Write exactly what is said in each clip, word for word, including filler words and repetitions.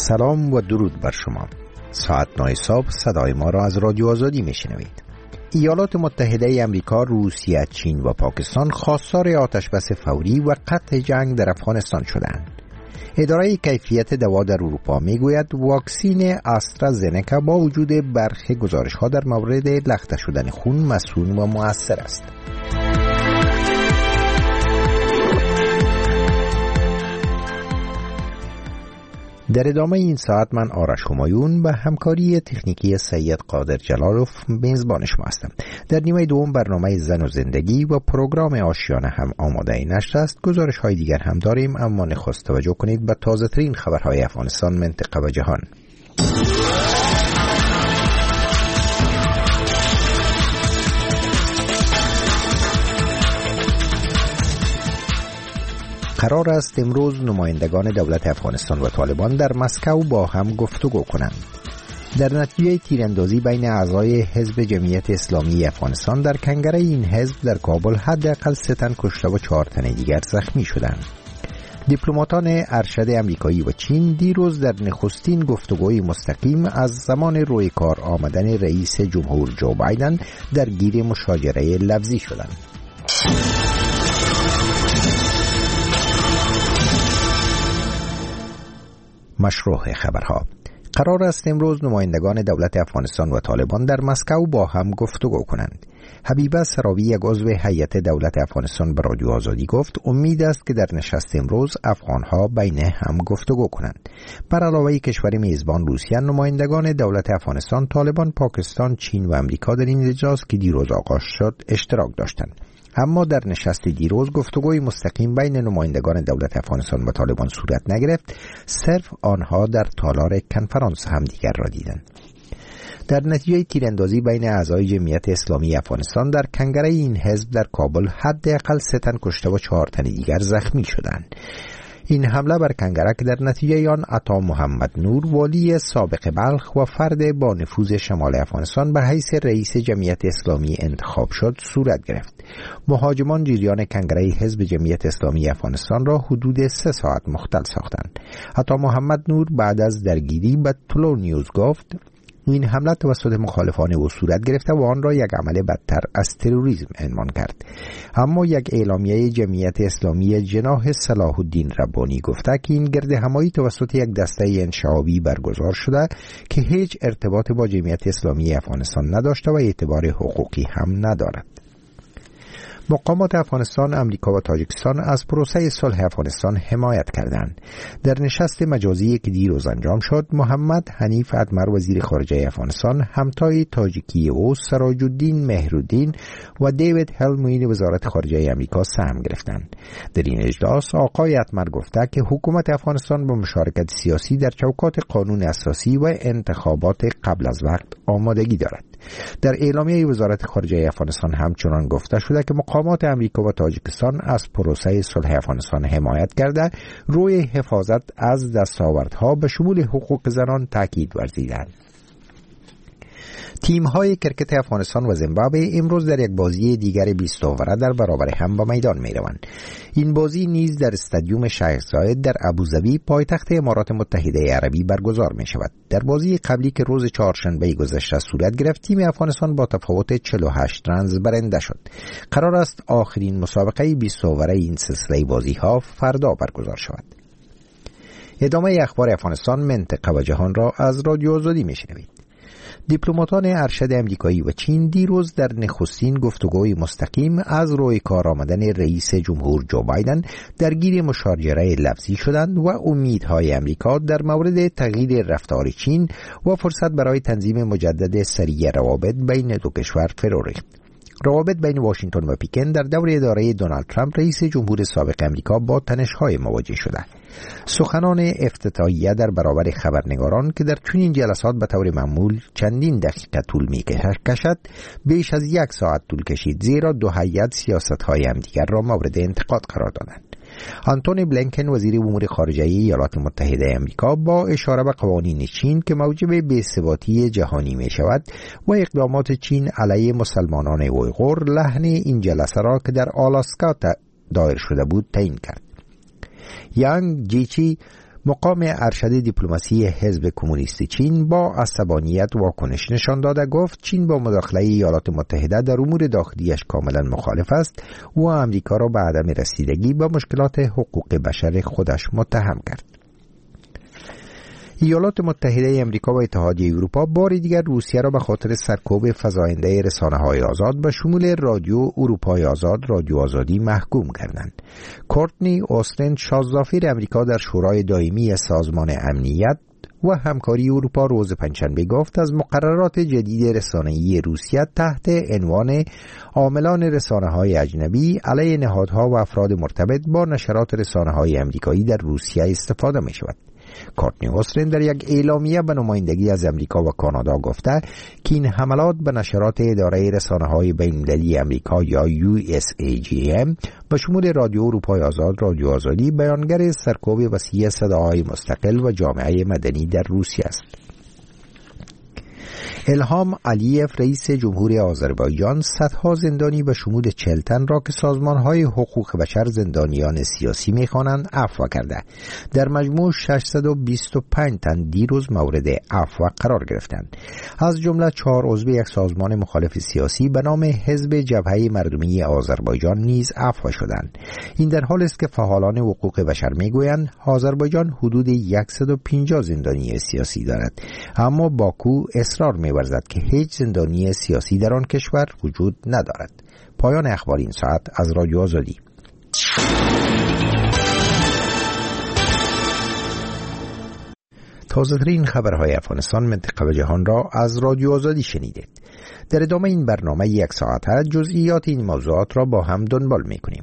سلام و درود بر شما. ساعت نه صبح صدای ما را از رادیو آزادی میشنوید. ایالات متحده امریکا، روسیه، چین و پاکستان خواستار آتشبس فوری و قطع جنگ در افغانستان شدند. اداره کیفیت دوا در اروپا میگوید واکسین آسترازنکا با وجود برخی گزارش‌ها در مورد لخته شدن خون مسئول و مؤثر است. در ادامه این ساعت من آرش همایون به همکاری تکنیکی سید قادر جلالوف میزبان شما هستم. در نیمه دوم برنامه زن و زندگی و پروگرام آشیانه هم آماده نشر است. گزارش های دیگر هم داریم، اما نخست توجه کنید به تازه ترین خبرهای افغانستان، منطقه و جهان. قرار است امروز نمایندگان دولت افغانستان و طالبان در مسکو با هم گفتگو کنند. در نتیجه تیراندازی بین اعضای حزب جمعیت اسلامی افغانستان در کنگره این حزب در کابل حداقل سه تن کشته و چهار تن دیگر زخمی شدند. دیپلماتان ارشد آمریکایی و چین دیروز در نخستین گفتگوی مستقیم از زمان روی کار آمدن رئیس جمهور جو بایدن درگیر مشاجره لفظی شدند. مشروع خبرها. قرار است امروز نمایندگان دولت افغانستان و طالبان در مسکو با هم گفتگو کنند. حبیبه سراوی، یک عضو هیئت دولت افغانستان، به رادیو آزادی گفت امید است که در نشست امروز افغانها بین هم گفتگو کنند. بر علاوه کشور میزبان روسیه، نمایندگان دولت افغانستان، طالبان، پاکستان، چین و امریکا در این اجلاس که دیروز آغاز شد اشتراک داشتند. اما در نشست دیروز گفتگوی مستقیم بین نمایندگان دولت افغانستان و طالبان صورت نگرفت. صرف آنها در تالار کنفرانس همدیگر را دیدند. در نتیجه تیراندازی بین اعضای جمعیت اسلامی افغانستان در کنگره این حزب در کابل حداقل سه تن کشته و چهار تن دیگر زخمی شدند. این حمله بر کنگره که در نتیجه آن عطا محمد نور، والی سابق بلخ و فرد با نفوذ شمال افغانستان، به حیث رئیس جمعیت اسلامی انتخاب شد صورت گرفت. مهاجمان جریان کنگره حزب جمعیت اسلامی افغانستان را حدود سه ساعت مختل ساختند. عطا محمد نور بعد از درگیری به طلوع نیوز گفت این حمله توسط مخالفان او صورت گرفته و آن را یک عمل بدتر از تروریسم عنوان کرد. اما یک اعلامیه جمعیت اسلامی جناح صلاح الدین ربانی گفته که این گرد همایی توسط یک دسته انشعابی برگزار شده که هیچ ارتباط با جمعیت اسلامی افغانستان نداشته و اعتبار حقوقی هم ندارد. مقامات افغانستان، امریکا و تاجیکستان از پروسه صلح افغانستان حمایت کردند. در نشست مجازی که دیروز انجام شد، محمد حنیف ادمر وزیر خارجه افغانستان، همتای تاجیکی او سراج الدین مهرالدین و دیوید هلموین وزارت خارجه امریکا سهم گرفتند. در این اجلاس آقای ادمر گفته که حکومت افغانستان با مشارکت سیاسی در چوکات قانون اساسی و انتخابات قبل از وقت آمادگی دارد. در اعلامیه وزارت خارجه افغانستان همچنان گفته شده که مقامات امریکا و تاجیکستان از پروسه صلح افغانستان حمایت کرده، روی حفاظت از دستاوردها به شمول حقوق زنان تاکید ورزیدند. تیم‌های کرکت افغانستان و زیمبابوه امروز در یک بازی دیگر بیست اووره در برابر هم به میدان می‌روند. این بازی نیز در استادیوم شیخ زاید در ابوظبی، پایتخت امارات متحده عربی برگزار می‌شود. در بازی قبلی که روز چهارشنبه گذشته صورت گرفت، تیم افغانستان با تفاوت چهل و هشت رنز برنده شد. قرار است آخرین مسابقه بیست اووره این سلسله بازی‌ها فردا برگزار شود. ادامه اخبار افغانستان، منطقه و جهان را از رادیو آزادی می‌شنوید. دیپلماتان ارشد آمریکایی و چین دیروز در نخستین گفتگوی مستقیم از روی کار آمدن رئیس جمهور جو بایدن درگیر مشاجره لفظی شدند و امیدهای آمریکا در مورد تغییر رفتار چین و فرصت برای تنظیم مجدد سریع روابط بین دو کشور فرو ریخت. روابط بین واشنگتن و پکن در دور اداره دونالد ترامپ رئیس جمهور سابق آمریکا با تنش‌های مواجه شده. سخنان افتتاحیه در برابر خبرنگاران که در چنین جلسات به طور معمول چندین دقیقه طول می‌کشد، بیش از یک ساعت طول کشید، زیرا دو هیئت سیاست‌های همدیگر را مورد انتقاد قرار دادند. آنتونی بلینکن وزیر امور خارجه ایالات متحده آمریکا با اشاره به قوانین چین که موجب بی‌ثباتی جهانی می شود و اقدامات چین علیه مسلمانان اویغور، لحن این جلسه را که در آلاسکا دایر شده بود تعیین کرد. یانگ جیچی مقام ارشد دیپلماسی حزب کمونیست چین با عصبانیت واکنش نشان داده گفت چین با مداخله ایالات متحده در امور داخلیش کاملا مخالف است و آمریکا را به عدم رسیدگی به مشکلات حقوق بشر خودش متهم کرد. ایالات متحده آمریکا و اتحادیه اروپا بار دیگر روسیه را به خاطر سرکوب فزاینده رسانه‌های آزاد به شمول رادیو اروپای آزاد، رادیو آزادی محکوم کردند. کورتنی اوستن، شازدافیر آمریکا در شورای دائمی سازمان امنیت و همکاری اروپا روز پنجشنبه گفت از مقررات جدید رسانه‌ای روسیه تحت عنوان عاملان رسانه‌های اجنبی علیه نهادها و افراد مرتبط با نشرات رسانه‌های آمریکایی در روسیه استفاده می‌شود. کورتنی اوستن در یک اعلامیه به نمایندگی از امریکا و کانادا گفته که این حملات به نشرات اداره رسانه‌های بین‌المللی آمریکا یا یو اس ای جی ام به شمول رادیو اروپای آزاد، رادیو آزادی بیانگر سرکوب وسیع صداهای مستقل و جامعه مدنی در روسیه است. الهام علیف، رئیس جمهوری آذربایجان، صدها زندانی به شمول چهل تن را که سازمان‌های حقوق بشر زندانیان سیاسی می‌خوانند عفو کرده. در مجموع ششصد و بیست و پنج تن دیروز مورد عفو قرار گرفتند. از جمله چهار عضو یک سازمان مخالف سیاسی به نام حزب جبهه مردمی آذربایجان نیز عفو شدند. این در حالی است که فعالان حقوق بشر می‌گویند آذربایجان حدود صد و پنجاه زندانی سیاسی دارد، اما باکو اصرار می‌ورزد که هیچ زندانی سیاسی در آن کشور وجود ندارد. پایان اخبار این ساعت از رادیو آزادی. تازه‌ترین خبرهای افغانستان، منطقه و جهان را از رادیو آزادی شنیدید. در ادامه این برنامه یک ساعته جزئیات این موضوعات را با هم دنبال می‌کنیم.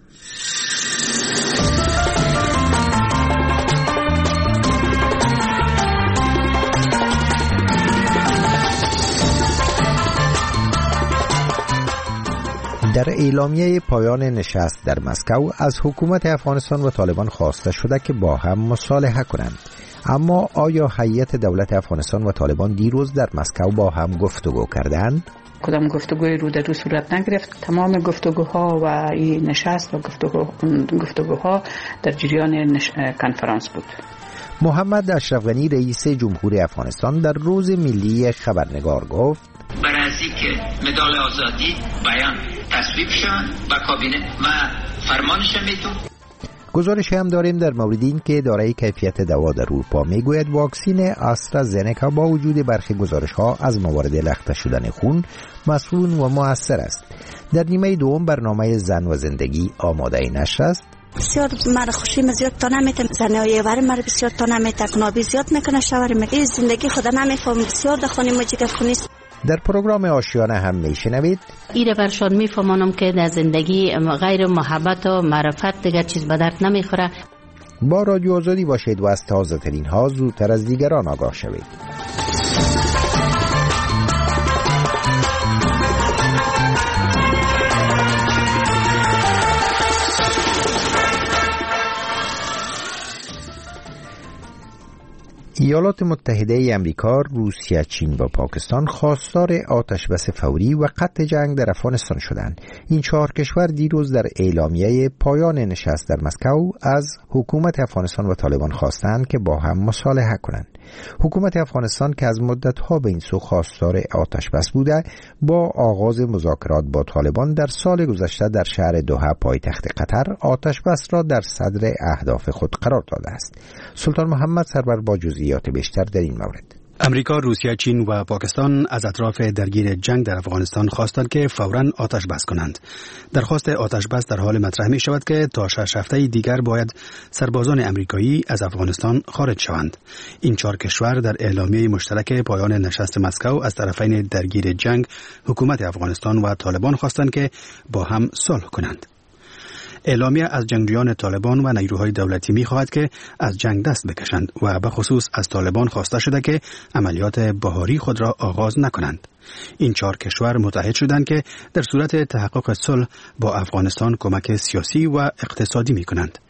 در اعلامیه پایان نشست در مسکو از حکومت افغانستان و طالبان خواسته شده که با هم مصالحه کنند. اما آیا هیئت دولت افغانستان و طالبان دیروز در مسکو با هم گفتگو کردند؟ کدام گفتگوی رو در رو صورت نگرفت. تمام گفتگوها و این نشست و گفتگو گفتگوها در جریان نش... کنفرانس بود. محمد اشرف غنی رئیس جمهوری افغانستان در روز ملی خبرنگار گفت برای از اینکه مدال آزادی بیان تصویب شوند و کابینه و فرمانش میتون. گزارش هم داریم در مورد این که اداره کیفیت دوا در اروپا میگوید واکسین آسترازنکا با وجود برخی گزارش‌ها از موارد لخته شدن خون مسئول و مؤثر است. در نیمه دوم برنامه زن و زندگی آماده نشر است. بسیار مرا خوشی زیاد تا نمیتم زنای وری مرا بسیار تا نمیتم کنابی زیاد میکنه شوهر میگه زندگی خدا نمیفهم بسیار دخونی مجیگه خونی. در پروگرام آشیانه هم میشنوید ایره برشان میفهمانم که در زندگی غیر محبت و معرفت دیگر چیز به درد نمیخوره. با رادیو آزادی باشید و از تازه ترین ها زودتر از دیگران آگاه شوید. ایالات متحده امریکا، روسیه، چین و پاکستان خواستار آتش بس فوری و قطع جنگ در افغانستان شدند. این چهار کشور دیروز در اعلامیه پایان نشست در مسکو از حکومت افغانستان و طالبان خواستند که با هم مصالحه کنند. حکومت افغانستان که از مدت‌ها به این سو خواستار آتش بس بوده، با آغاز مذاکرات با طالبان در سال گذشته در شهر دوحه پایتخت قطر آتش بس را در صدر اهداف خود قرار داده است. سلطان محمد سرور با جزئیات بیشتر در این مورد. امریکا، روسیه، چین و پاکستان از اطراف درگیر جنگ در افغانستان خواستند که فوراً آتش بس کنند. درخواست آتش بس در حال مطرح می شود که تا شش هفته دیگر باید سربازان امریکایی از افغانستان خارج شوند. این چهار کشور در اعلامیه مشترک پایان نشست مسکو از طرفین درگیر جنگ، حکومت افغانستان و طالبان خواستند که با هم صلح کنند. اعلامیه از جنگجویان طالبان و نیروهای دولتی می‌خواهد که از جنگ دست بکشند و به خصوص از طالبان خواسته شده که عملیات بهاری خود را آغاز نکنند. این چهار کشور متحد شدند که در صورت تحقق صلح با افغانستان کمک سیاسی و اقتصادی می‌کنند.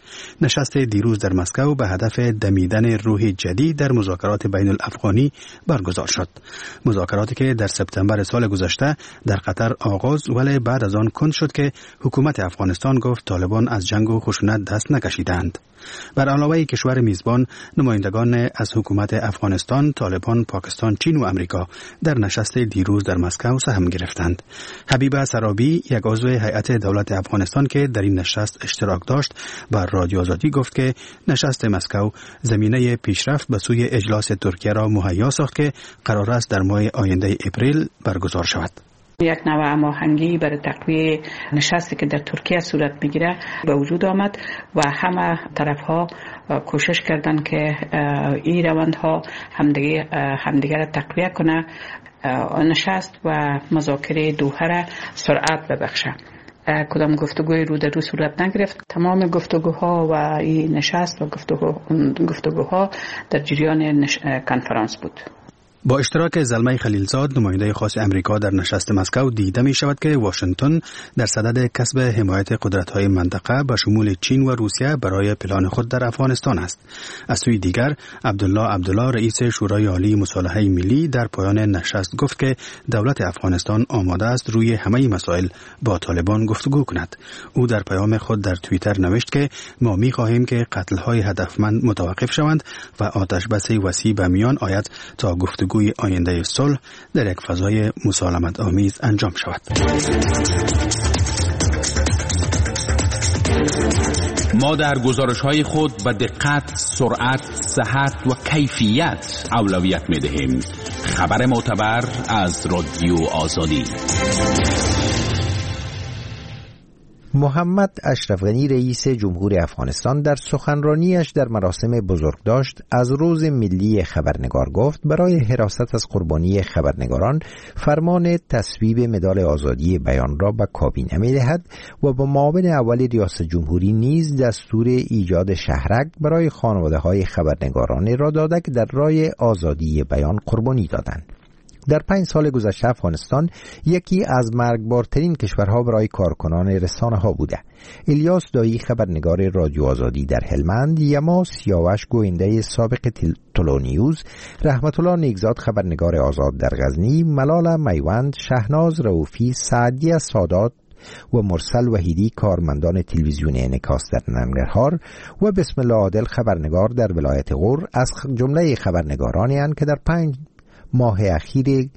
نشست دیروز در مسکو به هدف دمیدن روح جدید در مذاکرات بین الافغانی برگزار شد. مذاکراتی که در سپتامبر سال گذشته در قطر آغاز ولی بعد از آن کند شد که حکومت افغانستان گفت طالبان از جنگ و خشونت دست نکشیدند. بر علاوه کشور میزبان، نمایندگان از حکومت افغانستان، طالبان، پاکستان، چین و امریکا در نشست دیروز در مسکو سهم گرفتند. حبیبه سرابی، یک عضو هیئت دولت افغانستان که در این نشست اشتراک داشت، بر رادیو آزادی گفت که نشست مسکو زمینه پیشرفت به سوی اجلاس ترکیه را مهیا ساخت که قرار است در ماه آینده اپریل برگزار شود. یک نوع هماهنگی برای تقویه نشستی که در ترکیه صورت میگیره به وجود آمد و همه طرف ها کوشش کردند که این روندها همدیگه همدیگه را تقویه کنه، نشست و مذاکره دوحه را سرعت ببخشه. کدام گفتگوی رو در رو صورت نگرفت. تمام گفتگوها و این نشست و گفتگو گفتگوها در جریان نش... کنفرانس بود. با اشتراک زلمه خلیلزاد، نماینده خاص امریکا در نشست مسکو، دیده می شود که واشنگتن در صدد کسب حمایت قدرت‌های منطقه به شمول چین و روسیه برای پلان خود در افغانستان است. از سوی دیگر، عبدالله عبدالله رئیس شورای عالی مصالحه ملی در پایان نشست گفت که دولت افغانستان آماده است روی همه مسائل با طالبان گفتگو کند. او در پیام خود در توییتر نوشت که ما می خواهیم که قتل‌های هدفمند متوقف شوند و آتش بس وسیع به میان آید تا گفتگو آینده صلح در یک فضای مسالمت آمیز انجام شود. ما در گزارش‌های خود به دقت، سرعت، صحت و کیفیت اولویت می‌دهیم. خبر معتبر از رادیو آزادی. محمد اشرف غنی رئیس جمهور افغانستان در سخنرانیش در مراسم بزرگداشت از روز ملی خبرنگار گفت برای حراست از قربانی خبرنگاران فرمان تصویب مدال آزادی بیان را به کابینه می‌دهد و با معاون اول ریاست جمهوری نیز دستور ایجاد شهرک برای خانواده‌های خبرنگاران را داده که در راه آزادی بیان قربانی دادند. در پنج سال گذشته افغانستان یکی از مرگبارترین کشورها برای کارکنان رسانه ها بوده. الیاس دایی خبرنگار رادیو آزادی در هلمند، یما سیاوش گوینده سابق تلو نیوز، رحمت الله نیکزاد خبرنگار آزاد در غزنی، ملال میوند، شهناز رؤوفی، سعدی سادات و مرسل وحیدی کارمندان تلویزیون انعکاس در ننگرهار و بسم الله عادل خبرنگار در ولایت غور از جمله خبرنگارانی اند که در پنج ماه اخیر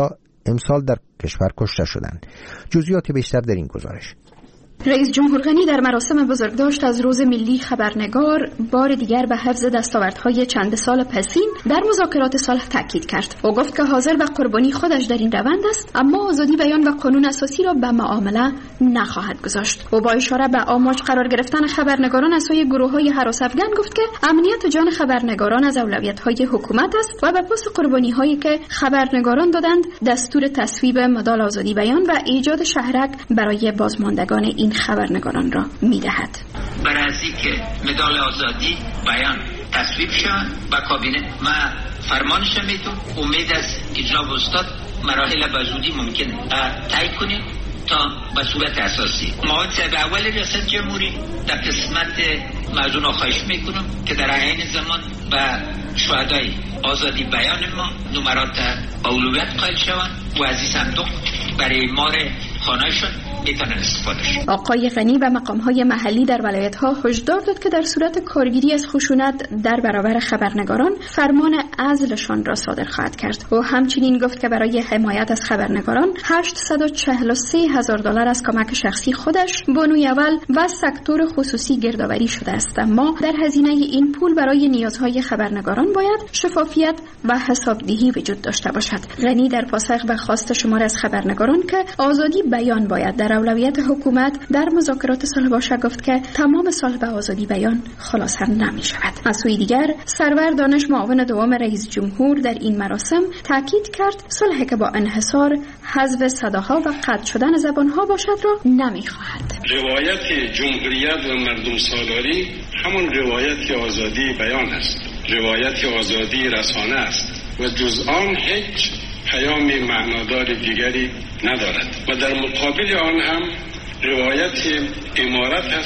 امسال در کشور کشته شدند. جزئیات بیشتر در این گزارش. رئیس جمهور غنی در مراسم بزرگداشت از روز ملی خبرنگار بار دیگر به حفظ دستاوردهای چند سال پسین در مذاکرات صلح تاکید کرد. او گفت که حاضر به قربانی خودش در این روند است، اما آزادی بیان و قانون اساسی را به معامله نخواهد گذاشت. او با اشاره به آماج قرار گرفتن خبرنگاران از سوی گروه‌های هراس افغان گفت که امنیت جان خبرنگاران از اولویت‌های حکومت است و به پس قربانی‌هایی که خبرنگاران دادند دستور تصویب مدال آزادی بیان و ایجاد شهرک برای بازماندگان این خبرنگاران را می‌دهد. برای اینکه مدال آزادی بیان تصویب شود و کابینه و فرمانش میتون امید است که جناب استاد مراحل به زودی ممکن طی کنیم تا به صورت اساسی. معاون صاحب اول ریاست جمهوری در قسمت موضوع خواهش میکنم که در عین زمان به شهدای آزادی بیان ما نمرات اولویت قائل شوند و از این صندوق برای مار خانهشون میتونن استفاده شد. آقای غنی و مقام‌های محلی در ولایت‌ها هشدار داد که در صورت کارگیری از خشونت در برابر خبرنگاران فرمان عزلشان را صادر خواهد کرد. و همچنین گفت که برای حمایت از خبرنگاران هشتصد و چهل و سه هزار دلار از کمک شخصی خودش، بانوی اول و سکتور خصوصی گردآوری شده است. اما در هزینه این پول برای نیازهای خبرنگاران باید شفافیت و حسابدهی وجود داشته باشد. غنی در پاسخ به خواست شمار از خبرنگاران که آزادی بیان باید در اولویت حکومت در مذاکرات صلح باشد گفت که تمام صلح به آزادی بیان خلاصه نمی شود. از سوی دیگر سرور دانش معاون دوم رئیس جمهور در این مراسم تاکید کرد صلحی که با انحصار، حذف صداها و قطع شدن زبانها باشد را نمی خواهد. روایت جمهوریت و مردم سالاری همون روایت آزادی بیان است، روایت آزادی رسانه است و جز آن هیچ پیام معنادار دیگری ندارد و در مقابل آن هم روایت امارت است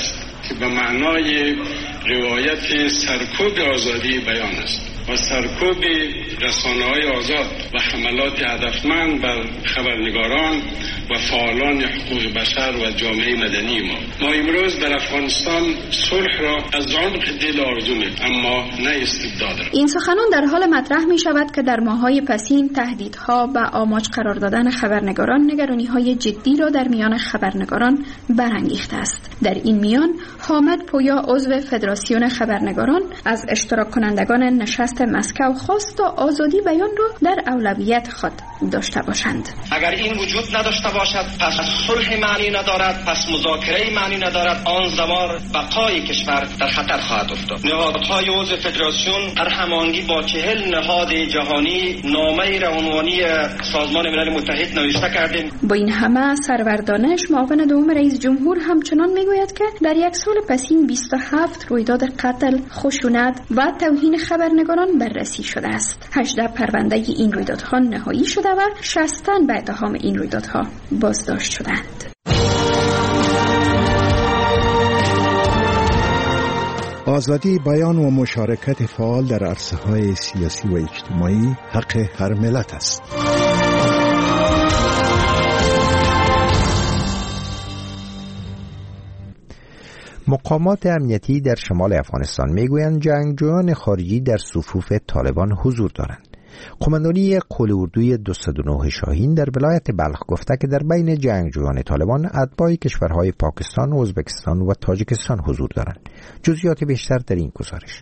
که به معنای روایت سرکوب آزادی بیان است و سرکوب رسانه‌های آزاد و حملات هدفمند بر خبرنگاران و فعالان حقوق بشر و جامعه مدنی ما. ما امروز در افغانستان صلح را از عمق دل آرزو می‌کنیم، اما نه استبداد را. این سخنان در حال مطرح می شود که در ماه‌های پسین تهدیدها و آماج قرار دادن خبرنگاران نگرانی‌های جدی را در میان خبرنگاران برانگیخته است. در این میان حامد پویا عضو فدراسیون خبرنگاران از اشتراک کنندگان نشست مسکو خواست تا آزادی بیان را در اولویت خود داشته باشند. اگر این وجود نداشته باشد پس صلح معنی ندارد، پس مذاکره معنی ندارد، آن زمان بقای کشور در خطر خواهد افتاد. نهادهای عضو فدراسیون در هماهنگی با چهل نهاد جهانی نامه روانوانی سازمان ملل متحد نوشته کردیم. با این همه سرور دانش معاون دوم رئیس جمهور همچنان میگوید که در یک سال پسین بیست و هفت رویداد قتل، خشونت و توهین خبرنگاران بررسی شده است. هجده پرونده این رویدادها نهایی شده و شصت تن به اتهام این رویدادها بازداشت شدند. آزادی بیان و مشارکت فعال در عرصه‌های سیاسی و اجتماعی حق هر ملت است. مقامات امنیتی در شمال افغانستان میگویند جنگجویان خارجی در صفوف طالبان حضور دارند. قماندانی قول اردوی دویست و نه شاهین در ولایت بلخ گفته که در بین جنگجویان طالبان اتباع کشورهای پاکستان، ازبکستان و تاجیکستان حضور دارند. جزئیات بیشتر در این گزارش.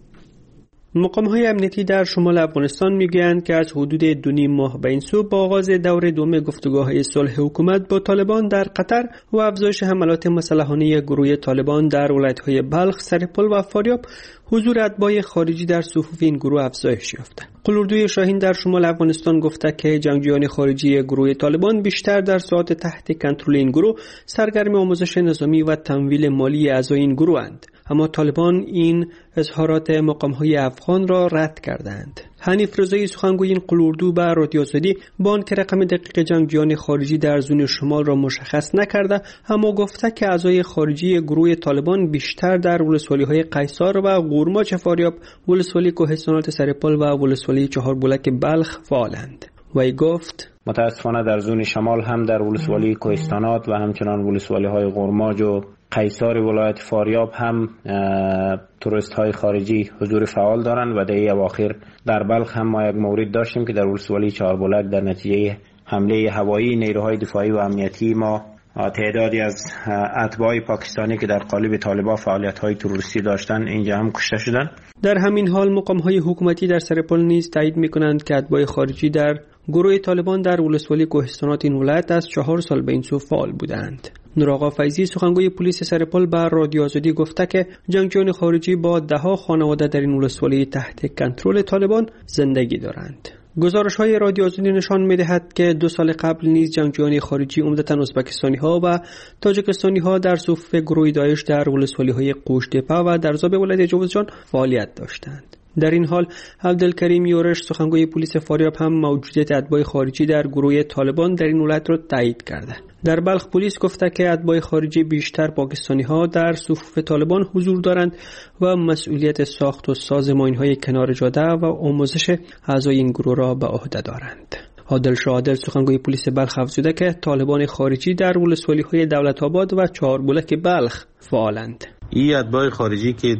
مقام‌های امنیتی در شمال افغانستان میگویند که از حدود دو نیم ماه به این سو با آغاز دور دوم گفتگوهای صلح حکومت با طالبان در قطر و افزایش حملات مسلحانه گروه طالبان در ولایت‌های بلخ، سرپل و فاریاب، حضور اتباع خارجی در صفوف این گروه افزایش یافته. قول اردوی شاهین در شمال افغانستان گفته که جنگجویان خارجی گروه طالبان بیشتر در ساعات تحت کنترل این گروه سرگرم آموزش نظامی و تمویل مالی اعضای این گروه اند. اما طالبان این اظهارات مقام‌های افغان را رد کردند. حنیف رضایی سخنگوی این قول اردو به رادیو آزادی با آنکه رقم دقیق جنگجویان خارجی در زون شمال را مشخص نکرده، اما گفته که اعضای خارجی گروه طالبان بیشتر در ولسوالی‌های قیصار و قورماچ فاریاب، ولسوالی کوهستانات سرپل و ولسوالی چهاربلک بلخ فعالند. وی گفت متاسفانه در زون شمال هم در ولسوالی کوهستانات و همچنان ولسوالی‌های قورماچ و قیصار ولایت فاریاب هم توریست های خارجی حضور فعال دارند و در این اواخر در بلخ هم ما یک مورد داشتیم که در ولسوالی چهاربلک در نتیجه حمله هوایی نیروهای دفاعی و امنیتی ما تعدادی از اتباع پاکستانی که در قالب طالبان فعالیت های تروریستی داشتند اینجا هم کشته شدند. در همین حال مقام های حکومتی در سرپل نیز تایید می‌کنند که اتباع خارجی در گروه طالبان در ولسوالی کوهستانات این ولایت از چهار سال به این سو فعال بودند. نورآقا فیضی سخنگوی پلیس سرپل به رادیو آزادی گفته که جنگجویان خارجی با ده‌ها خانواده در این ولسوالی تحت کنترل طالبان زندگی دارند. گزارش‌های رادیو آزادی نشان می‌دهد که دو سال قبل نیز جنگجویان خارجی عمدتاً ازبکستانی‌ها و تاجیکستانی‌ها در صفوف گروه داعش در ولسوالی‌های قوشتپه و در زاب ولایت جوزجان فعالیت داشتند. در این حال عبدالکریم یورش سخنگوی پلیس فاریاب هم موجودیت اتباع خارجی در گروه طالبان در این ولایت را تایید کرده. در بلخ پلیس گفته که اتباع خارجی بیشتر پاکستانی‌ها در صفوف طالبان حضور دارند و مسئولیت ساخت و ساز ماین‌های کنار جاده و آموزش اعضای این گروه را به عهده دارند. عادل شادر سخنگوی پلیس بلخ افزوده که طالبان خارجی در ولسوالی‌های دولت آباد و چهاربلک بلخ فعالند. این اتباع خارجی که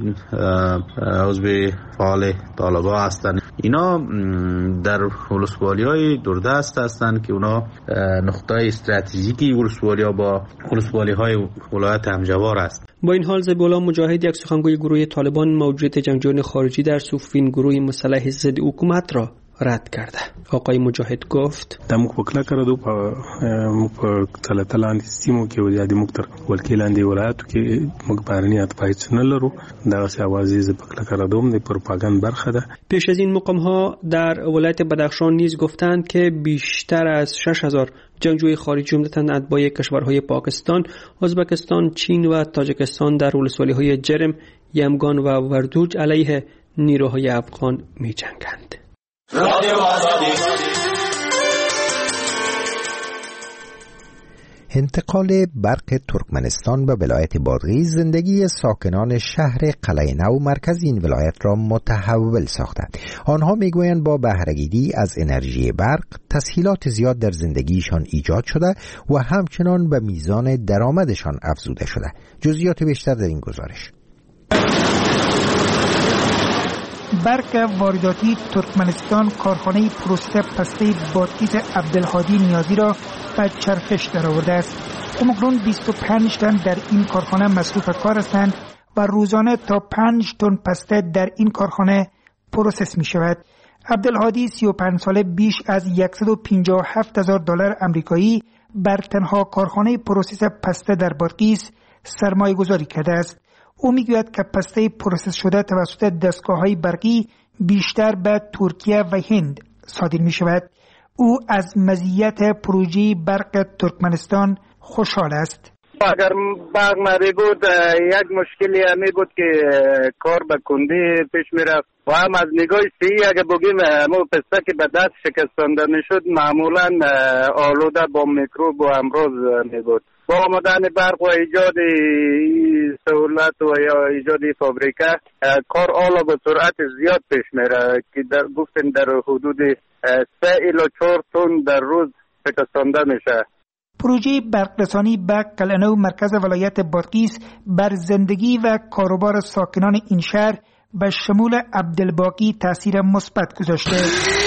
عضو فعال طالبان هستند اینا در ولسوالی‌های دوردست هستند که اونا نقطه استراتژیکی ولسوالی‌ها با ولسوالی‌های ولایت همجوار است. با این حال ذبی‌الله مجاهد یک سخنگوی گروه طالبان موجودیت جنگجویان خارجی در صفوف این گروه مسلح ضد حکومت را رد کرده. آقای مجاهد گفت دمو پکلا کړو په په تلتلان سیمو کې ولادي مختر ولکیلان دی ولایتو کې مګبارنی اتباعیت نه لرو دا سه اوازې ز پکلا کړو د پروپاګاند برخه ده. پیش از این مقام ها در ولایت بدخشان نیز گفتند که بیشتر از شش هزار جنگجوی خارجی عمدتاً اتباع کشورهای پاکستان، ازبکستان، چین و تاجیکستان در ولسوالی‌های جرم، یمگان و وردوج علیه نیروهای افغان می‌جنگند. انتقال برق ترکمنستان به ولایت بادغیس زندگی ساکنان شهر قلعه نو مرکز این ولایت را متحول ساخته. آنها میگویند با بهره‌گیری از انرژی برق تسهیلات زیاد در زندگیشان ایجاد شده و همچنان به میزان درآمدشان افزوده شده. جزئیات بیشتر در این گزارش. برق وارداتی ترکمنستان کارخانه پروسه پسته بادغیس عبدالهادی نیازی را به چرخش درآورده است. اکنون بیست و پنج تن در این کارخانه مصروف کار هستند و روزانه تا پنج تن پسته در این کارخانه پروسس می شود. عبدالهادی سی و پنج ساله بیش از صد و پنجاه و هفت هزار دلار آمریکایی بر تنها کارخانه پروسس پسته در بادغیس سرمایه گذاری کرده است. او میگوید که پسته پروسس شده توسط دستگاه‌های برقی بیشتر به ترکیه و هند صادر می شود. او از مزیت پروژه برق ترکمنستان خوشحال است. اگر برق نمی بود یک مشکلی همی بود که کار به کندی پیش می رفت و هم از نگاه صحی اگر بگیم همون پسته که به دست شکستانده می شد معمولا آلوده با میکروب و امراض می بود. با آمدن برق و ایجاد سهولت و یا ایجاد فابریکه کار آلا به سرعت زیاد پیش میره که در گفتن در حدود سه الی چهار تن در روز شکستانده میشه. پروژه برقرسانی به قلعه نو مرکز ولایت بادغیس بر زندگی و کاروبار ساکنان این شهر به شمول عبدالباقی تاثیر مثبت گذاشته.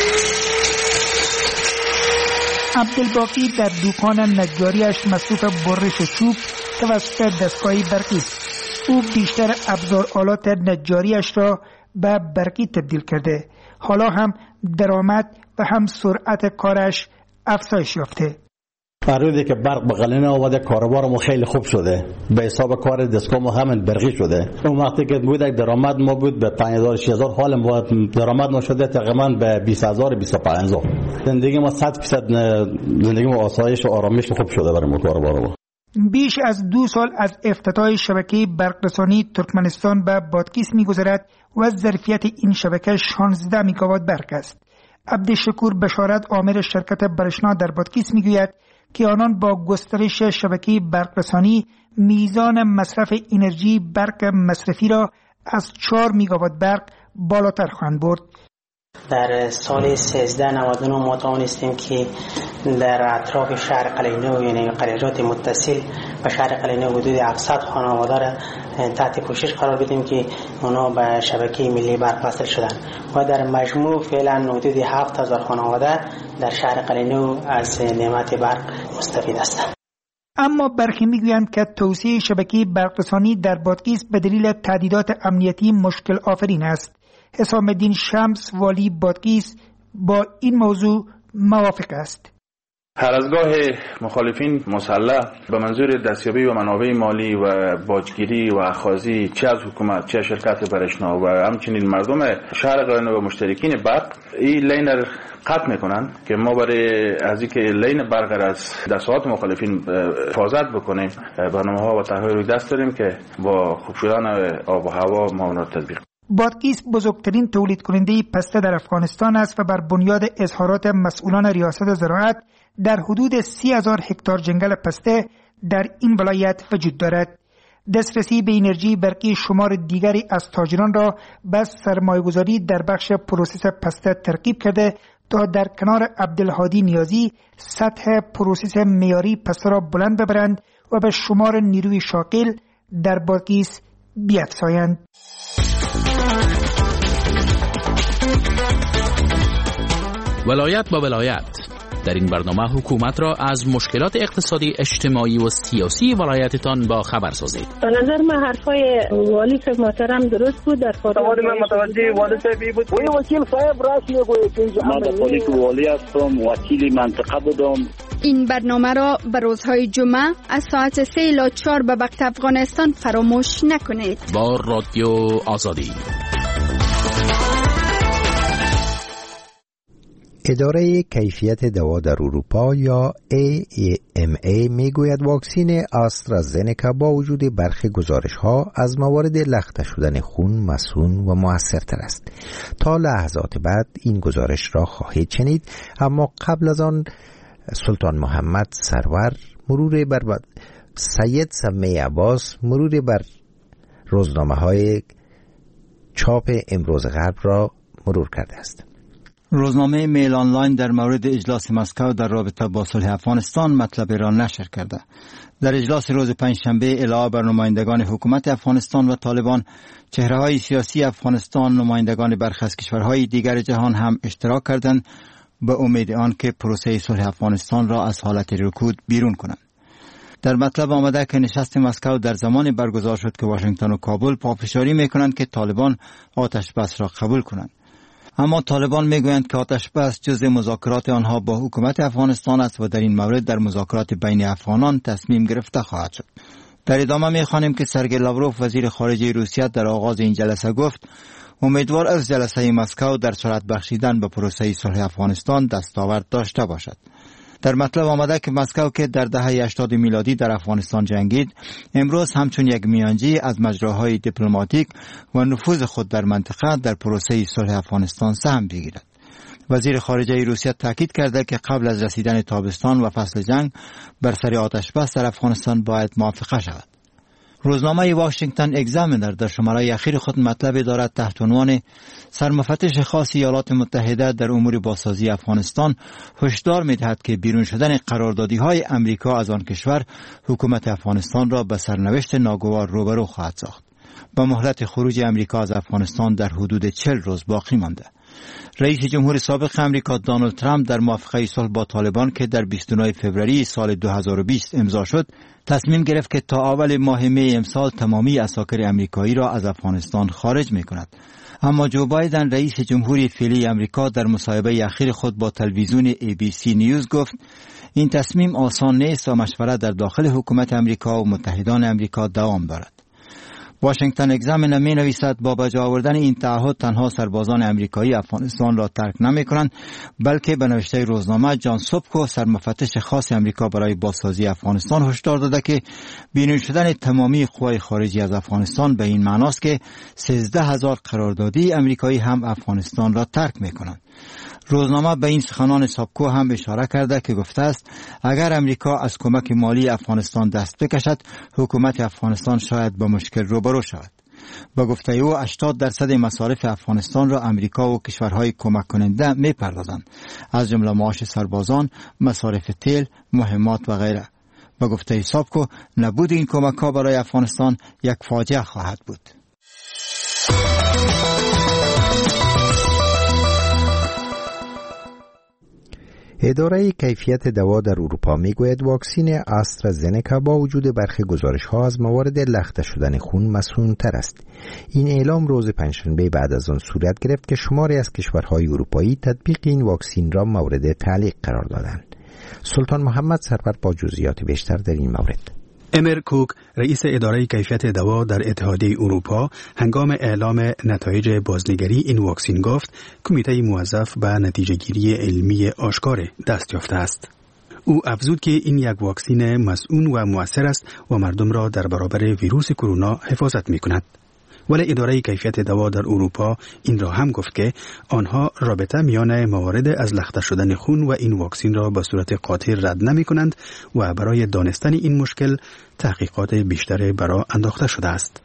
عبدالباقی در دکان نجاریش مصروف برش چوب توسط دستگاهی برقی است. او بیشتر ابزار آلات نجاریش را به برقی تبدیل کرده. حالا هم درآمد و هم سرعت کارش افزایش یافته. روزی که برق به قلعه نو آمده کاروبار ما خیلی خوب شده، به حساب کار دستگاه ما همین برقی شده. اون وقتی که بود درآمد ما بود به پنج هزار شش هزار، حال ما درآمد ما شده تقریبا به بیست هزار بیست و پنج هزار. زندگی ما صد درصد زندگی ما آسایش و آرامش خوب شده برای ما کاروبار ما. بیش از دو سال از افتتاح شبکه برقرسانی ترکمنستان به بادغیس می‌گذرد و ظرفیت این شبکه شانزده میگاوات برق است. عبدالشکور بشارت عامل شرکت برشنا در بادغیس میگوید که آنان با گسترش شبکه برقرسانی میزان مصرف انرژی برق مصرفی را از چهار میگاوات برق بالاتر خواهند برد. در سال سیزده نود و نه ما توانستیم که در اطراف شهر قلعه نو یعنی قریات متصل به شهر قلعه نو حدود هفتصد خانواده را تحت پوشش قرار بدیم که اونا به شبکه ملی برق وصل شدند و در مجموع فعلا حدود هفت هزار خانواده در شهر قلعه نو از نعمت برق مستفید هستند. اما برخی میگویند که توسعه شبکه برقرسانی در بادغیس به دلیل تهدیدات امنیتی مشکل آفرین است. حسام الدین شمس والی بادغیس با این موضوع موافق است. هر از گاه مخالفین مسلح به منظور دستیابی و منابع مالی و باجگیری و اخاذی چه از حکومت چه شرکت برشنا و همچنین مردم شهر قلعه و مشترکین برق این لین را قطع میکنن که ما برای از اینکه لین برق را از دستات مخالفین حفاظت بکنیم برنامه‌ها و طرح‌های دست داریم که با خوب شدن آب و هوا ما اون را تطبیق. بادغیس بزرگترین تولید کننده پسته در افغانستان است و بر بنیاد اظهارات مسئولان ریاست زراعت در حدود سی هزار هکتار جنگل پسته در این ولایت وجود دارد. دسترسی به انرژی برقی شمار دیگری از تاجران را به سرمایه‌گذاری در بخش پروسس پسته ترغیب کرده تا در کنار عبدالهادی نیازی سطح پروسس معیاری پسته را بلند ببرند و به شمار نیروی شاغل در بادغیس بیفزایند. ولایت با ولایت در این برنامه حکومت را از مشکلات اقتصادی، اجتماعی و سیاسی ولایتتان با خبر سازید. به نظر من حرفای والی صاحب محترم درست بود. در سوال من متوجه والی صاحبی بود. وی وکیل صاحب راست میگوید که من در حالی که والی هستم وکیل منطقه بودم. این برنامه را به روزهای جمعه از ساعت سه الی چهار به وقت افغانستان فراموش نکنید. با رادیو آزادی. اداره کیفیت دوا در اروپا یا ای ای ام ای میگوید واکسین آسترازنکا با وجود برخی گزارش‌ها از موارد لخته شدن خون مسئول و موثرتر است. تا لحظات بعد این گزارش را خواهید شنید، اما قبل از آن سلطان محمد سرور مرور بر سید سمی عباس مرور بر روزنامه های چاپ امروز غرب را مرور کرده است. روزنامه میل آنلاین در مورد اجلاس مسکو در رابطه با صلح افغانستان مطلب را نشر کرده. در اجلاس روز پنجشنبه علاوه بر نمایندگان حکومت افغانستان و طالبان، چهره‌های سیاسی افغانستان، نمایندگان برخی از کشورهای دیگر جهان هم اشتراک کردند به امید آن که پروسه صلح افغانستان را از حالت رکود بیرون کنند. در مطلب آمده که نشست مسکو در زمان برگزار شد که واشنگتن و کابل پافشاری میکنند که طالبان آتش بس را قبول کنند. اما طالبان میگویند که آتش بس جزء مذاکرات آنها با حکومت افغانستان است و در این مورد در مذاکرات بین افغانان تصمیم گرفته خواهد شد. در ادامه میخوانیم که سرگئی لاوروف وزیر خارجه روسیه در آغاز این جلسه گفت امیدوار از جلسه مسکو در سرعت بخشیدن به پروسه صلح افغانستان دستاورد داشته باشد. در مطلب آمده که مسکو که در دهه هشتاد میلادی در افغانستان جنگید، امروز همچون یک میانجی از مجراهای دیپلماتیک و نفوذ خود در منطقه در پروسه صلح افغانستان سهم بگیرد. وزیر خارجه روسیه تاکید کرده که قبل از رسیدن تابستان و فصل جنگ بر سر آتش بس در افغانستان باید موافقه شود. روزنامه واشنگتن اگزامینر در شماره اخیر خود مطلب دارد تحت عنوان سرمفتش خاص ایالات متحده در امور بازسازی افغانستان هشدار می‌دهد که بیرون شدن قراردادی‌های امریکا از آن کشور حکومت افغانستان را به سرنوشت ناگوار روبرو خواهد ساخت. با مهلت خروج امریکا از افغانستان در حدود چهل روز باقی مانده. رئیس جمهور سابق امریکا دونالد ترامپ در موافقه صلح با طالبان که در بیست و نه فوریه سال دو هزار و بیست امضا شد، تصمیم گرفت که تا اول ماه می امسال تمامی اساکر امریکایی را از افغانستان خارج می‌کند. اما جو بایدن رئیس جمهوری فعلی امریکا در مصاحبه اخیر خود با تلویزیون ای بی سی نیوز گفت این تصمیم آسان نیست و مشورت در داخل حکومت امریکا و متحدان امریکا دوام دارد. واشنگتن اگزامینر می نویسد با به جا آوردن این تعهد تنها سربازان امریکایی افغانستان را ترک نمی کنند، بلکه به نوشته روزنامه جان سوبکو سرمفتش خاص امریکا برای بازسازی افغانستان هشدار داده که بیرون شدن تمامی قوای خارجی از افغانستان به این معناست که سیزده هزار قراردادی امریکایی هم افغانستان را ترک می کنند. روزنامه به این سخنان سابکو هم اشاره کرده که گفته است اگر امریکا از کمک مالی افغانستان دست بکشد، حکومت افغانستان شاید با مشکل روبرو شود. با گفته او هشتاد درصد مصارف افغانستان را امریکا و کشورهای کمک کننده می پردازند، از جمله معاش سربازان، مصارف تیل، مهمات و غیره. با گفته سابکو نبود این کمک ها برای افغانستان یک فاجعه خواهد بود. اداره کیفیت دوا در اروپا میگوید واکسن آسترازنکا با وجود برخی گزارش‌ها از موارد لخته شدن خون مسئول‌تر است. این اعلام روز پنجشنبه بعد از آن صورت گرفت که شماری از کشورهای اروپایی تطبیق این واکسن را مورد تعلیق قرار دادند. سلطان محمد سرور با جزئیات بیشتر در این مورد. امر کوک رئیس اداره کیفیت دوا در اتحادیه اروپا هنگام اعلام نتایج بازنگری این واکسن گفت کمیته موظف به نتیجه گیری علمی آشکار دست یافته است. او افزود که این یک واکسن مسئول و مؤثر است و مردم را در برابر ویروس کرونا حفاظت می کند. ولی اداره کیفیت دوا در اروپا این را هم گفت که آنها رابطه میان موارد از لخته شدن خون و این واکسن را به صورت قاطع رد نمی کنند و برای دانستن این مشکل تحقیقات بیشتر برای انداخته شده است.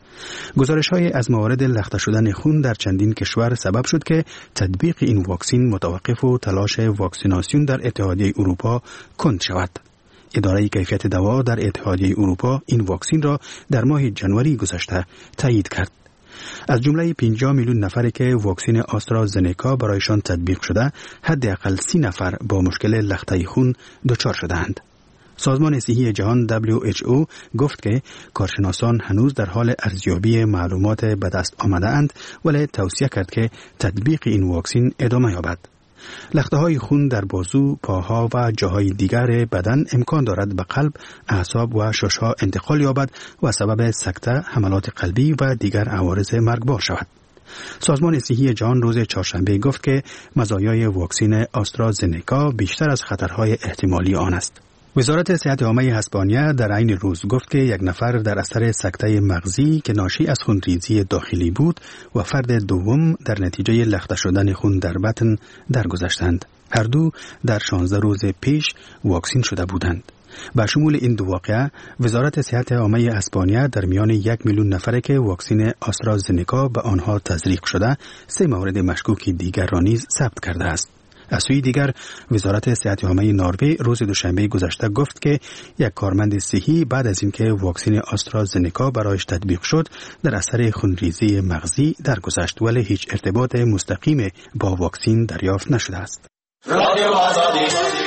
گزارش های از موارد لخته شدن خون در چندین کشور سبب شد که تطبیق این واکسن متوقف و تلاش واکسیناسیون در اتحادیه اروپا کند شود. اداره کیفیت دوا در اتحادیه اروپا این واکسن را در ماه جنوری گذشته تایید کرد. از جمله پنجاه میلیون نفری که واکسن آسترازنکا برایشان تطبیق شده، حداقل سی نفر با مشکل لخته خون دچار شده‌اند. سازمان صحی جهان دبلیو اچ او گفت که کارشناسان هنوز در حال ارزیابی معلومات به دست آمده اند، ولی توصیه کرد که تطبیق این واکسن ادامه یابد. لخته های خون در بازو، پاها و جاهای دیگر بدن امکان دارد به قلب، اعصاب و ششها انتقال یابد و سبب سکته، حملات قلبی و دیگر عوارض مرگبار شود. سازمان صحی جهان روز چهارشنبه گفت که مزایای واکسن آسترازنکا بیشتر از خطرهای احتمالی آن است. وزارت صحت عامه اسپانیا در عین روز گفت که یک نفر در اثر سکته مغزی که ناشی از خونریزی داخلی بود و فرد دوم در نتیجه لخته شدن خون در بطن درگذشتند. هر دو در شانزده روز پیش واکسین شده بودند. با شمول این دو واقعه، وزارت صحت عامه اسپانیا در میان یک میلیون نفره که واکسین آسترازنکا به آنها تزریق شده، سه مورد مشکوک دیگر را نیز ثبت کرده است. از سوی دیگر، وزارت صحت عامه نروژ روز دوشنبه گذشته گفت که یک کارمند صحی بعد از اینکه واکسن آسترازنکا برایش تطبیق شد، در اثر خونریزی مغزی درگذشت، ولی هیچ ارتباط مستقیم با واکسن دریافت نشده است. رادیو آزادی.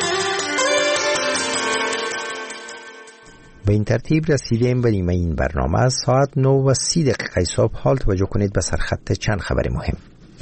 به این ترتیب رسیدیم به نیمه این برنامه. از ساعت نه و سی دقیقه صبح حال توجه کنید به سرخط چند خبر مهم.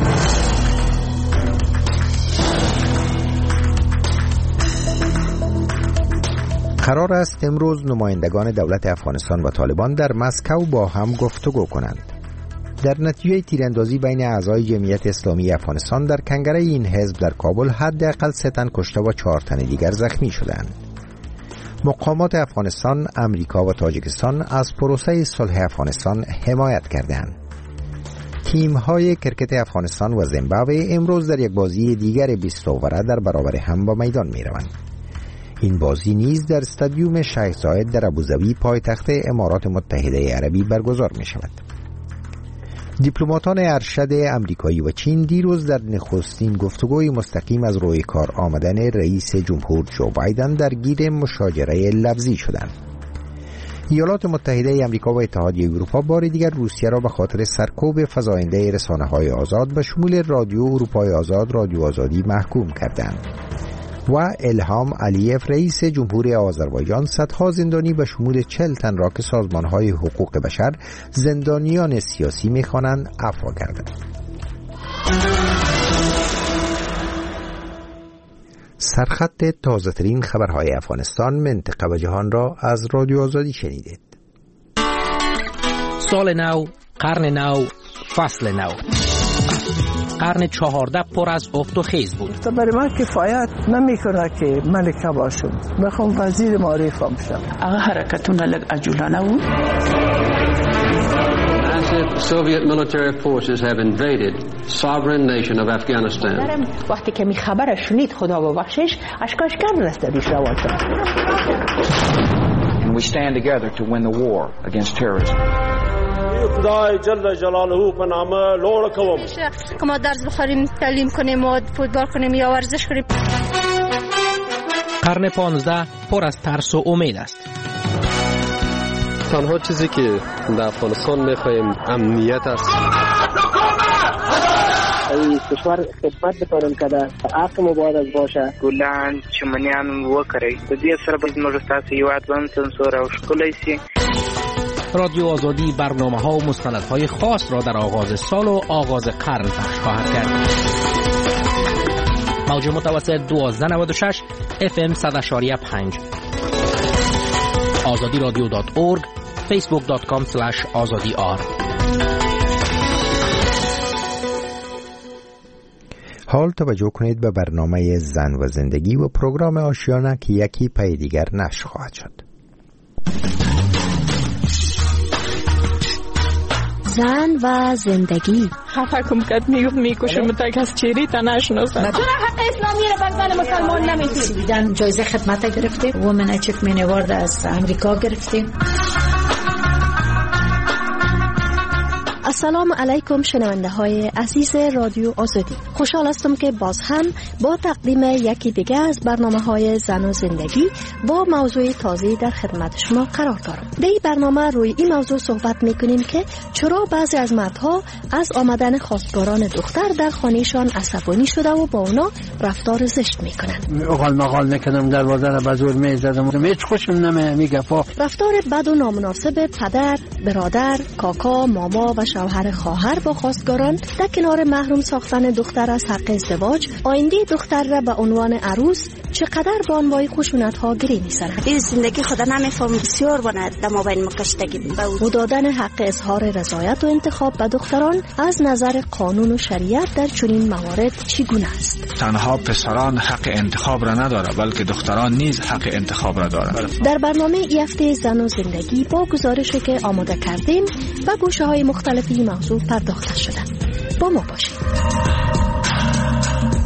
قرار است امروز نمایندگان دولت افغانستان و طالبان در مسکو با هم گفتگو کنند. در نتیجه تیراندازی بین اعضای جمعیت اسلامی افغانستان در کنگره این حزب در کابل حداقل سه تن کشته و چهار تن دیگر زخمی شدند. مقامات افغانستان، امریکا و تاجیکستان از پروسه صلح افغانستان حمایت کردند. تیم‌های کرکت افغانستان و زیمبابوه امروز در یک بازی دیگر بیست اووره در برابر هم با میدان می‌روند. این بازی نیز در استادیوم شیخ زاید در ابوظبی پایتخت امارات متحده عربی برگزار می‌شود. دیپلماتان ارشد امریکایی و چین دیروز در نخستین گفتگوی مستقیم از روی کار آمدن رئیس جمهور جو بایدن درگیر مشاجره لفظی شدند. ایالات متحده آمریکا و اتحادیه اروپا بار دیگر روسیه را به خاطر سرکوب فزاینده رسانه‌های آزاد به شمول رادیو اروپای آزاد، رادیو آزادی محکوم کردند. و الهام علیف رئیس جمهوری آذربایجان صدها زندانی به شمول چهل تن را که سازمان‌های حقوق بشر زندانیان سیاسی می‌خوانند عفو کردند. سرخط تازه‌ترین خبرهای افغانستان، منطقه و جهان را از رادیو آزادی شنیدید. سال نو، قرن نو، فصل نو. قرن چهارده پر از افت و خیز بود. برای من کفایت نمیکنه که ملکه باشم، میخوام وزیر معارف بشم. آقا حرکتون لگ عجولانه بود. Massive Soviet military forces have invaded sovereign nation of Afghanistan. وقتی که می خبر شنید خدا ببخشش اشکاش کم رستدیش روان شد. And we stand together to win the war against terrorism. خدای جل جلاله په نامه لوړ کوم که ما درس بخوریم، تعلیم کنیم و فوتبال کنیم یا ورزش کنیم. قرن پانزده پر از ترس و امید است. تنها چیزی که در افغانستان می‌خوایم امنیت است. ای کشور خدمت بکنم کده حق مبارک باشه. ګلان چمنیان وکړي د دې سره به موږ تاسو یوات باندې سنسور او ښکلی سي. رادیو آزادی برنامه‌ها و مستندهای خاص را در آغاز سال و آغاز قرن پخش خواهد کرد. موج متوسط دوازده نود و شش اف ام صد و پنج. آزادی رادیو دات اورگ، فیسبوک دات کام اسلش آزادی آر. حال توجه کنید به برنامه زن و زندگی و پروگرام آشیانه که یکی پی دیگر نشر خواهد شد. زن و زندگی. خفه کم کد میگفت میکشم تک از چیری تا نشناسم. چرا حق اسلامی رو بر زن مسلمان نمیتونی؟ دیدن جایزه خدمت گرفتیم، وومن اچیومنت اوارد از امریکا گرفتیم. السلام علیکم شنونده های عزیز رادیو آزادی. خوشحال هستم که باز هم با تقدیم یکی دیگه از برنامه های زن و زندگی با موضوع تازه در خدمت شما قرار دارم. در این برنامه روی این موضوع صحبت میکنیم که چرا بعضی از مردها از آمدن خواستگاران دختر در خانهشان عصبانی شده و با اونا رفتار زشت میکنن. اقال مقال نکنم دروازه را بزور میزدم، هیچ خوشم نمیگه. رفتار بد و نامناسب پدر، برادر، کاکا، ماما و شوهر خواهر با خواستگاران در کنار محروم ساختن دختر از حق ازدواج، آینده دختر را به عنوان عروس چقدر با انواع خشونت ها گری می‌زنند. این زندگی خدا نمیفهم بسیار بنا در مابین مکشتگی و دادن حق اظهار رضایت و انتخاب به دختران از نظر قانون و شریعت در چنین موارد چگونه است؟ تنها پسران حق انتخاب را نداره، بلکه دختران نیز حق انتخاب را دارند. در برنامه این هفته زن و زندگی با گزارشی که آماده کردیم و گوشه‌های مختلفی موضوع پرداخته شده. با ما باشید.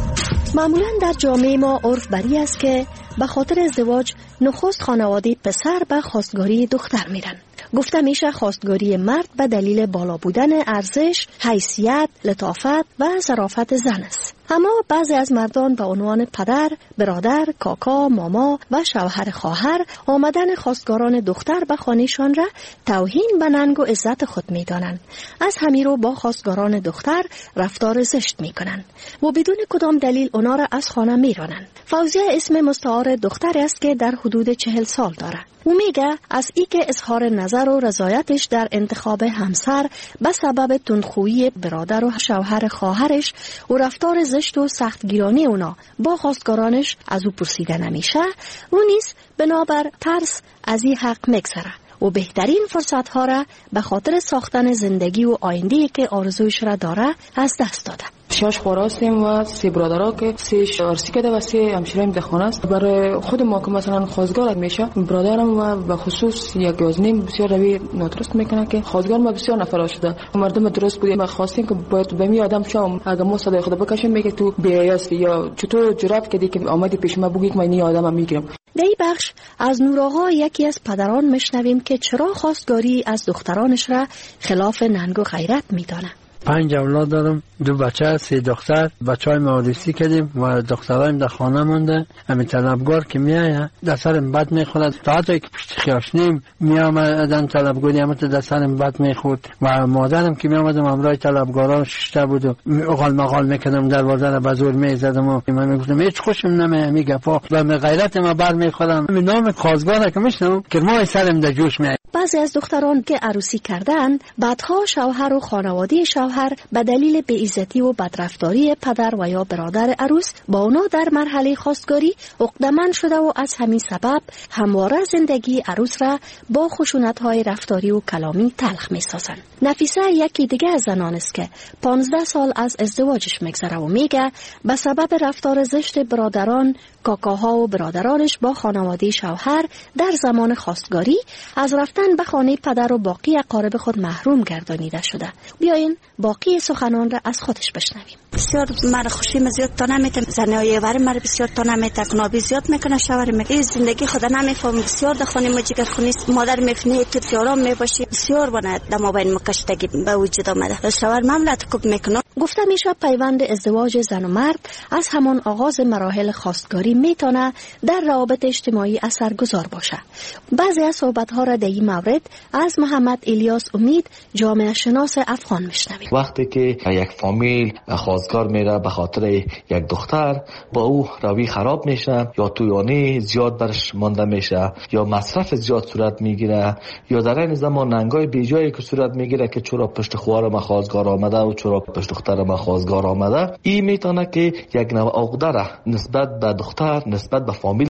معمولا در جامعه ما عرف بری است که به خاطر ازدواج نخست خانواده پسر به خواستگاری دختر میرن. گفته میشه خواستگاری مرد به دلیل بالا بودن ارزش، حیثیت، لطافت و ظرافت زن است. اما بعضی از مردان به عنوان پدر، برادر، کاکا، ماما و شوهر خواهر آمدن خواستگاران دختر به خانهشان را توهین به ننگ و عزت خود میدانند. از همین رو با خواستگاران دختر رفتار زشت میکنند و بدون کدام دلیل اونا را از خانه میرانند. فوزیه اسم مستعار دختر است که در حدود چهل سال دارد. او میگه از ای که اظهار نظر و رضایتش در انتخاب همسر به سبب تندخویی برادر و شوهر خواهرش و رفتار زشت و سختگیرانه اونا با خواستگارانش از او پرسیده نمیشه، او نیز بنابر ترس از این حق میگذره و بهترین فرصت ها را به خاطر ساختن زندگی و آینده‌ای که آرزویش را داره از دست داده. شش خورا هستیم و سه برادرها که سه عروسی کرده و سه همشیریم در خانه است. برای خود ما که مثلا خواستگار میشه، برادرم و به خصوص یک گازنیم بسیار روی نادرست میکنه که خواستگار ما بسیار نفر شده. مردم درست بودیم ما خواستیم که باید به می آدم شام اگه ما صدای خدا بکشیم میگه تو بی‌حیاست یا چطور جرأت کردی که آمدی پیش ما بگی که من این آدمم میگیرم. در این بخش از نوراها یکی از پدران میشنویم که چرا خواستگاری از دخترانش را خلاف ننگ و غیرت میدانه. پنج اولاد دارم، دو بچه، سه دختر. بچهای ما عروسی کردیم و دخترایم در خانه مونده. همین طلبگار که میایه در سرم بد میخورد، تا حتی که پشت خیاشنیم میامدن طلبگاری همه در سرم بد میخورد و مادرم که میامدم همراه طلبگاران ششته بود و اغال مغال میکردم دروازه را به زور میزدم و من میگفتم هیچ خوشم نمیاد میگفا و غیرت ما بر میخورم. همین نام خواستگار که میشنم که ما سرم در جوش میاد. بعضی از دختران که عروسی کردن بعدها شوهر و خانواده شوهر به دلیل بی‌عزتی و بدرفتاری پدر و یا برادر عروس با اونا در مرحله خواستگاری عقده‌مند شده و از همین سبب همواره زندگی عروس را با خشونت‌های رفتاری و کلامی تلخ می‌سازند. نفیسه یکی دیگه از زنان است که پانزده سال از ازدواجش میگذره و میگه به سبب رفتار زشت برادران، کاکاها و برادرانش با خانواده شوهر در زمان خواستگاری از رفتن به خانه پدر و باقی اقارب خود محروم گردانیده شده. بیاین باقی سخنان را از خودش بشنویم. بسیار مرا خوشیم زیاد تا نمیتم، زنهای وری مرا بسیار تا نمیتم، کنابی زیاد میکنه، شوهر میگه زندگی خدا نمیفهم. بسیار در خانه ما جگر خونی مادر میفنه تو تیارام میباشی، بسیار بنا در مابین مکشتگی به وجود آمده. شوهر مملت کوب میکنه. گفته میشه پیوند ازدواج زن و مرد از همان آغاز مراحل خواستگاری میتونه در روابط اجتماعی اثرگذار باشه. بعضی از صحبت‌ها را در این مورد از محمد الیاس امید، جامعه شناس افغان میشنویم. وقتی که یک فامیل خواستگار میره به خاطر یک دختر، با او روی خراب میشه یا تویانی زیاد برش مانده میشه یا مصرف زیاد صورت میگیره یا در این زمان ننگای بیجایی که صورت میگیره که چرا پشت خوار ما خواستگار آمده و چرا پشت دختر ما خواستگار آمده. این میتونه که یک نوع عقده را نسبت به دختر، نسبت به فامیل